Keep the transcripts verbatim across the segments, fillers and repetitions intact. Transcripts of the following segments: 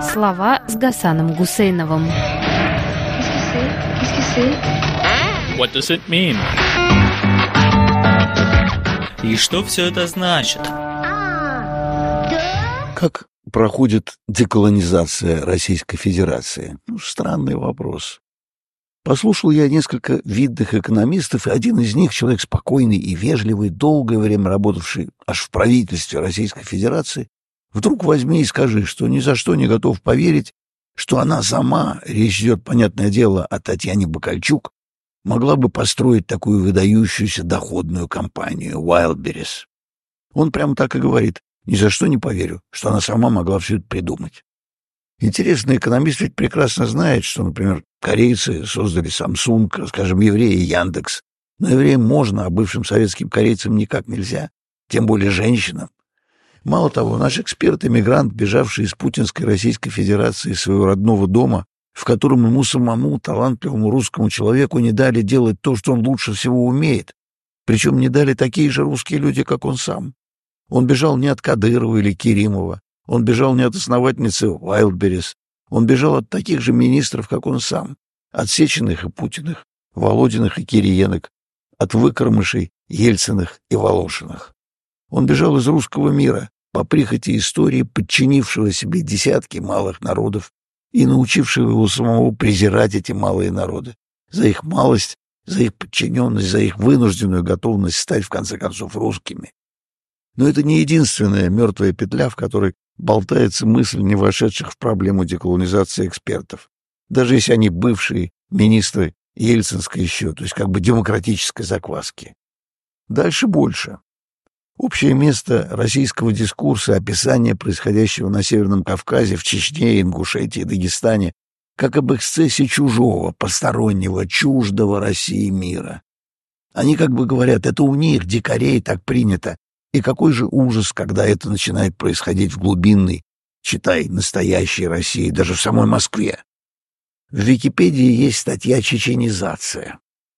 Слова с Гасаном Гусейновым. What does it mean? И что все это значит? Как проходит деколонизация Российской Федерации? Ну, странный вопрос. Послушал я несколько видных экономистов, и один из них, человек спокойный и вежливый, долгое время работавший аж в правительстве Российской Федерации, вдруг возьми и скажи, что ни за что не готов поверить, что она сама, речь идет, понятное дело, о Татьяне Бакальчук, могла бы построить такую выдающуюся доходную компанию Wildberries. Он прямо так и говорит: ни за что не поверю, что она сама могла все это придумать. Интересный экономист ведь прекрасно знает, что, например, корейцы создали Samsung, скажем, евреи Яндекс. Но евреям можно, а бывшим советским корейцам никак нельзя, тем более женщинам. Мало того, наш эксперт-эмигрант, бежавший из путинской Российской Федерации, из своего родного дома, в котором ему самому, талантливому русскому человеку, не дали делать то, что он лучше всего умеет, причем не дали такие же русские люди, как он сам. Он бежал не от Кадырова или Керимова, он бежал не от основательницы Wildberries, он бежал от таких же министров, как он сам, от Сечиных и Путиных, Володиных и Кириенок, от Выкормышей, Ельциных и Волошиных. Он бежал из русского мира, по прихоти истории, подчинившего себе десятки малых народов и научившего его самого презирать эти малые народы за их малость, за их подчиненность, за их вынужденную готовность стать, в конце концов, русскими. Но это не единственная мертвая петля, в которой болтается мысль не вошедших в проблему деколонизации экспертов, даже если они бывшие министры ельцинской еще, то есть как бы демократической закваски. Дальше больше. Общее место российского дискурса, описание происходящего на Северном Кавказе, в Чечне, Ингушетии, Дагестане, как об эксцессе чужого, постороннего, чуждого России мира. Они как бы говорят: это у них, дикарей, так принято. И какой же ужас, когда это начинает происходить в глубинной, читай, настоящей России, даже в самой Москве. В Википедии есть статья «Чеченизация».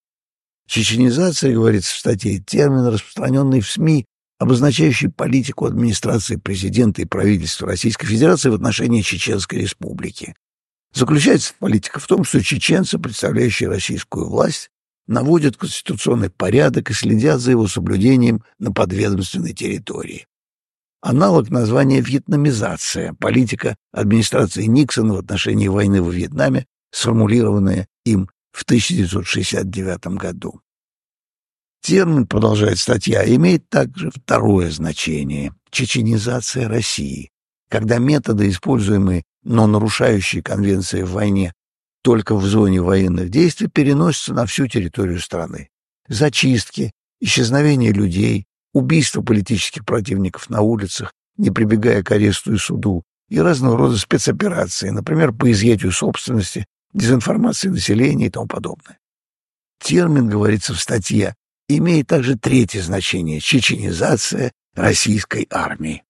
Чеченизация, говорится в статье, термин, распространенный в СМИ, обозначающий политику администрации президента и правительства Российской Федерации в отношении Чеченской Республики. Заключается политика в том, что чеченцы, представляющие российскую власть, наводят конституционный порядок и следят за его соблюдением на подведомственной территории. Аналог названия «вьетнамизация» — политика администрации Никсона в отношении войны во Вьетнаме, сформулированная им в тысяча девятьсот шестьдесят девятом году. Термин, продолжает статья, имеет также второе значение — чеченизация России, когда методы, используемые, но нарушающие конвенции в войне, только в зоне военных действий, переносятся на всю территорию страны. Зачистки, исчезновение людей, убийство политических противников на улицах, не прибегая к аресту и суду, и разного рода спецоперации, например, по изъятию собственности, дезинформации населения и тому подобное. Термин, говорится в статье, имеет также третье значение — чеченизация российской армии.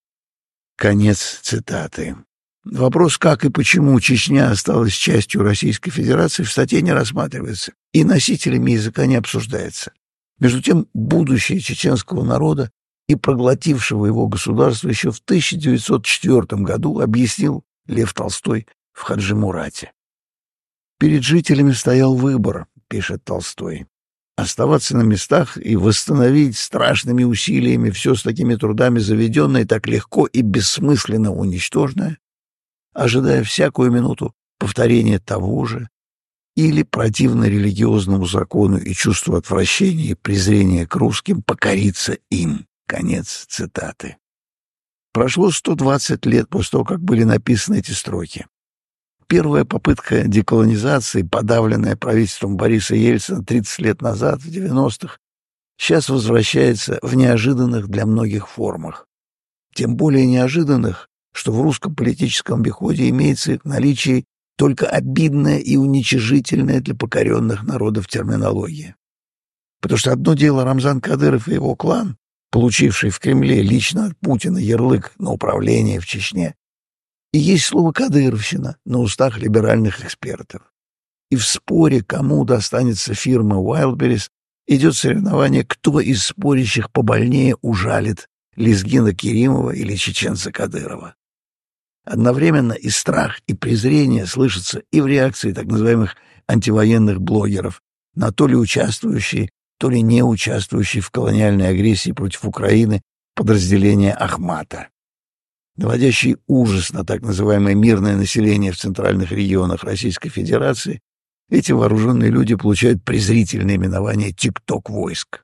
Конец цитаты. Вопрос, как и почему Чечня осталась частью Российской Федерации, в статье не рассматривается и носителями языка не обсуждается. Между тем, будущее чеченского народа и проглотившего его государства еще в тысяча девятьсот четвёртом году объяснил Лев Толстой в «Хаджи Мурате». «Перед жителями стоял выбор», — пишет Толстой, «оставаться на местах и восстановить страшными усилиями все с такими трудами заведенное, так легко и бессмысленно уничтоженное, ожидая всякую минуту повторения того же, или, противно религиозному закону и чувству отвращения и презрения к русским, покориться им». Конец цитаты. Прошло сто двадцать лет после того, как были написаны эти строки. Первая попытка деколонизации, подавленная правительством Бориса Ельцина тридцать лет назад, в девяностых, сейчас возвращается в неожиданных для многих формах. Тем более неожиданных, что в русском политическом обиходе имеется в наличии только обидная и уничижительная для покоренных народов терминология. Потому что одно дело Рамзан Кадыров и его клан, получивший в Кремле лично от Путина ярлык на управление в Чечне, и есть слово «кадыровщина» на устах либеральных экспертов. И в споре, кому достанется фирма Wildberries, идет соревнование, кто из спорящих побольнее ужалит лезгина Керимова или чеченца Кадырова. Одновременно и страх, и презрение слышатся и в реакции так называемых антивоенных блогеров на то ли участвующие, то ли не участвующие в колониальной агрессии против Украины подразделения Ахмата. Наводящий ужас на так называемое мирное население в центральных регионах Российской Федерации, эти вооруженные люди получают презрительное именование «тик-ток-войск».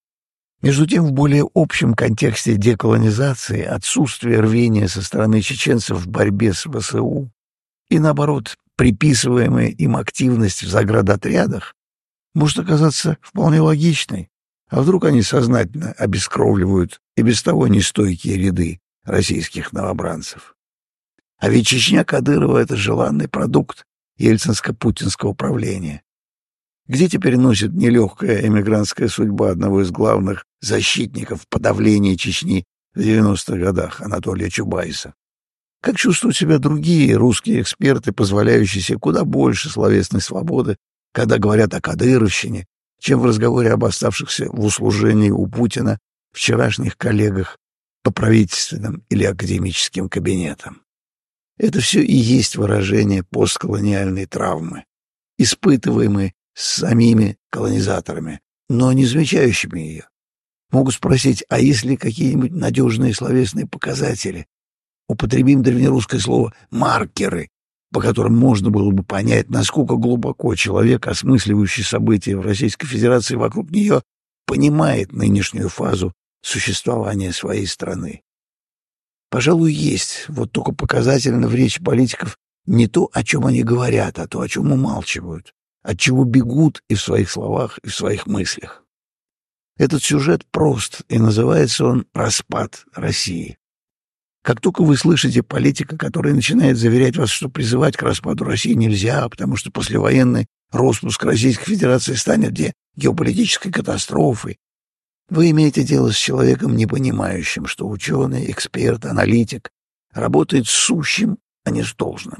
Между тем, в более общем контексте деколонизации, отсутствие рвения со стороны чеченцев в борьбе с ВСУ и, наоборот, приписываемая им активность в заградотрядах может оказаться вполне логичной. А вдруг они сознательно обескровливают и без того нестойкие ряды российских новобранцев? А ведь Чечня Кадырова — это желанный продукт ельцинско-путинского правления. Где теперь носит нелегкая эмигрантская судьба одного из главных защитников подавления Чечни в девяностых годах, Анатолия Чубайса? Как чувствуют себя другие русские эксперты, позволяющие себе куда больше словесной свободы, когда говорят о кадыровщине, чем в разговоре об оставшихся в услужении у Путина вчерашних коллегах по правительственным или академическим кабинетам? Это все и есть выражение постколониальной травмы, испытываемой самими колонизаторами, но не замечающими ее. Могут спросить, а есть ли какие-нибудь надежные словесные показатели? Употребим древнерусское слово «маркеры», по которым можно было бы понять, насколько глубоко человек, осмысливающий события в Российской Федерации вокруг нее, понимает нынешнюю фазу существования своей страны. Пожалуй, есть, вот только показательно в речи политиков не то, о чем они говорят, а то, о чем умалчивают, от чего бегут и в своих словах, и в своих мыслях. Этот сюжет прост, и называется он «Распад России». Как только вы слышите политика, который начинает заверять вас, что призывать к распаду России нельзя, потому что послевоенный распуск Российской Федерации станет где геополитической катастрофой, вы имеете дело с человеком, не понимающим, что ученый, эксперт, аналитик работает с сущим, а не с должным.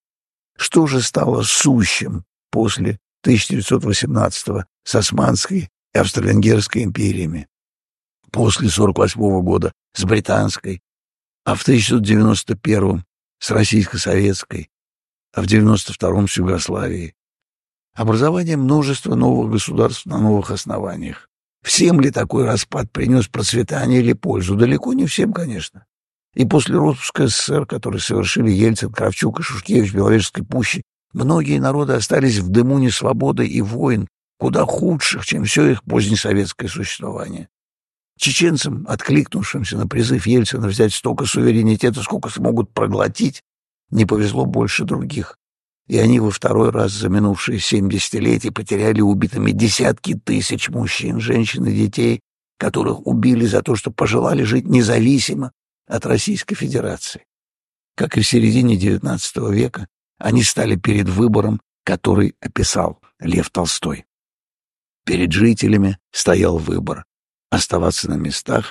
Что же стало сущим после тысяча девятьсот восемнадцатого с Османской и Австро-Венгерской империями, после сорок восьмого года с Британской, а в тысяча девятьсот девяносто первом с Российско-Советской, а в девяносто втором с Югославией? Образование множества новых государств на новых основаниях. Всем ли такой распад принес процветание или пользу? Далеко не всем, конечно. И после распуска СССР, который совершили Ельцин, Кравчук и Шушкевич в Беловежской пуще, многие народы остались в дыму несвободы и войн, куда худших, чем все их позднесоветское существование. Чеченцам, откликнувшимся на призыв Ельцина взять столько суверенитета, сколько смогут проглотить, не повезло больше других. И они во второй раз за минувшие семь десятилетий потеряли убитыми десятки тысяч мужчин, женщин и детей, которых убили за то, что пожелали жить независимо от Российской Федерации. Как и в середине девятнадцатого века, они стали перед выбором, который описал Лев Толстой. Перед жителями стоял выбор — оставаться на местах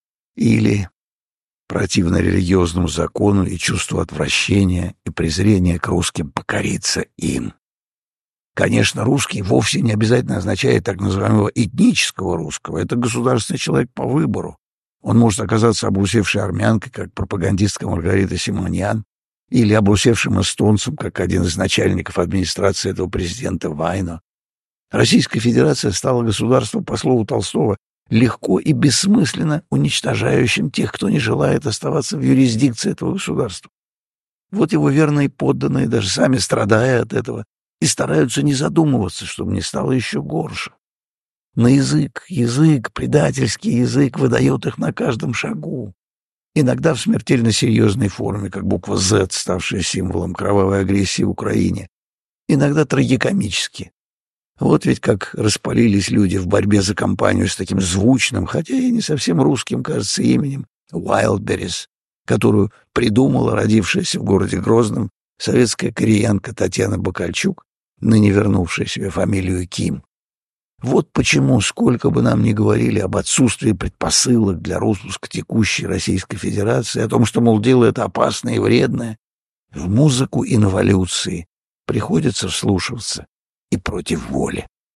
или, противно религиозному закону и чувству отвращения и презрения к русским, покориться им. Конечно, русский вовсе не обязательно означает так называемого этнического русского. Это государственный человек по выбору. Он может оказаться обрусевшей армянкой, как пропагандистка Маргарита Симоньян, или обрусевшим эстонцем, как один из начальников администрации этого президента Вайно. Российская Федерация стала государством, по слову Толстого, легко и бессмысленно уничтожающим тех, кто не желает оставаться в юрисдикции этого государства. Вот его верные подданные, даже сами страдая от этого, и стараются не задумываться, чтобы не стало еще горше. На язык, язык, предательский язык выдает их на каждом шагу. Иногда в смертельно серьезной форме, как буква «З», ставшая символом кровавой агрессии в Украине. Иногда трагикомически. Вот ведь как распалились люди в борьбе за компанию с таким звучным, хотя и не совсем русским, кажется, именем Wildberries, которую придумала родившаяся в городе Грозном советская кореянка Татьяна Бакальчук, ныне вернувшая себе фамилию Ким. Вот почему, сколько бы нам ни говорили об отсутствии предпосылок для распуска текущей Российской Федерации, о том, что, мол, дело это опасное и вредное, в музыку инволюции приходится вслушиваться и против воли.